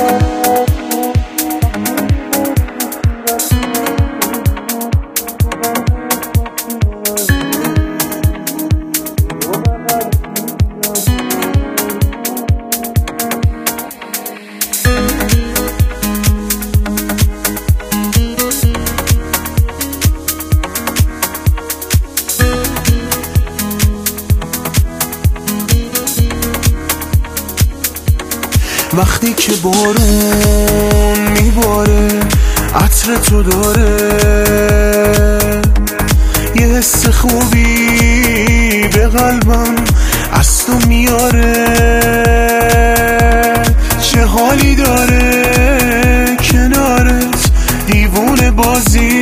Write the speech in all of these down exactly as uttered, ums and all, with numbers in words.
وقتی که بارون میباره عطر تو داره، یه حس خوبی به قلبم از تو میاره. چه حالی داره کنارت دیوونه بازی،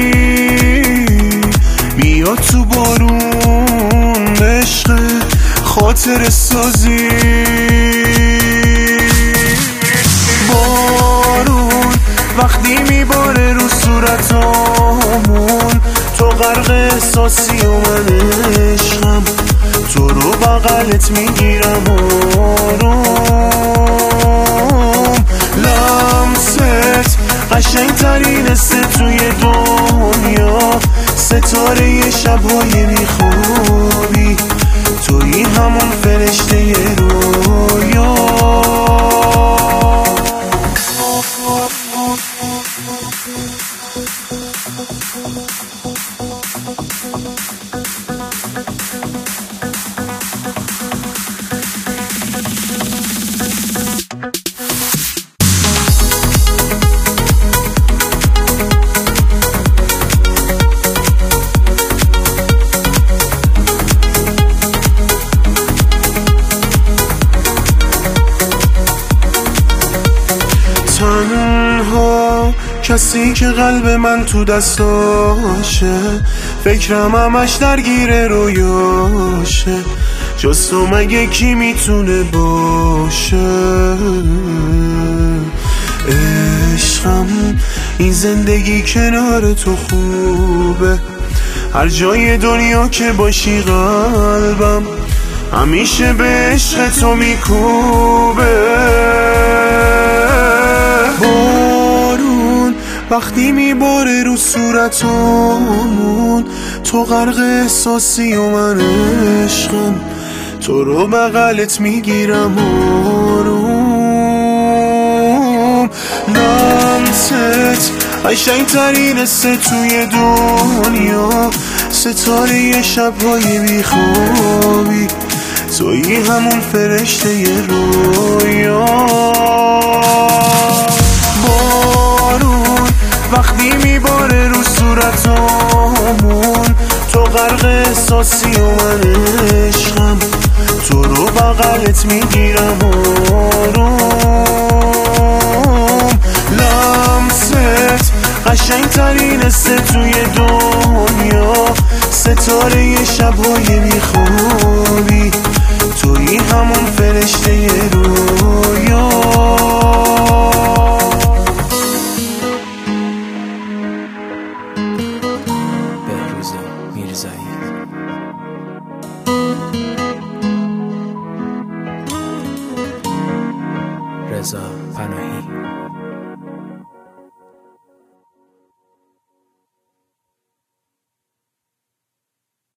بیا تو بارون عشق خاطر سازی. بارون وقتی میباره رو صورتامون، تو غرق احساسی و من عشقم، تو رو بغلت میگیرم آروم. لمست قشنگ ترین حسه توی دنیا، ستاره شبهای بیخوابی، توی همون فرشته رویا. تنها کسی که قلب من تو دستاشه، فکرم همش درگیر رویاشه، جز تو مگه کی میتونه باشه؟ عشقم این زندگی کنار تو خوبه، هر جای دنیا که باشی قلبم همیشه به عشق تو میکوبه. بارون وقتی میباره رو صورتامون، تو غرق احساسی و من عشقم، تو رو بغلت میگیرم آروم. لمست قشنگ ترین حسه توی دنیا، ستاره شبهای بیخوابی، توی همون فرشته رویا. بارون وقتی میباره رو صورتامون، تو غرق احساسی و من عشقم، تو رو بغلت میگیرم آروم. لمست قشنگ ترین حسه توی دنیا، ستاره شبهای بیخوابی،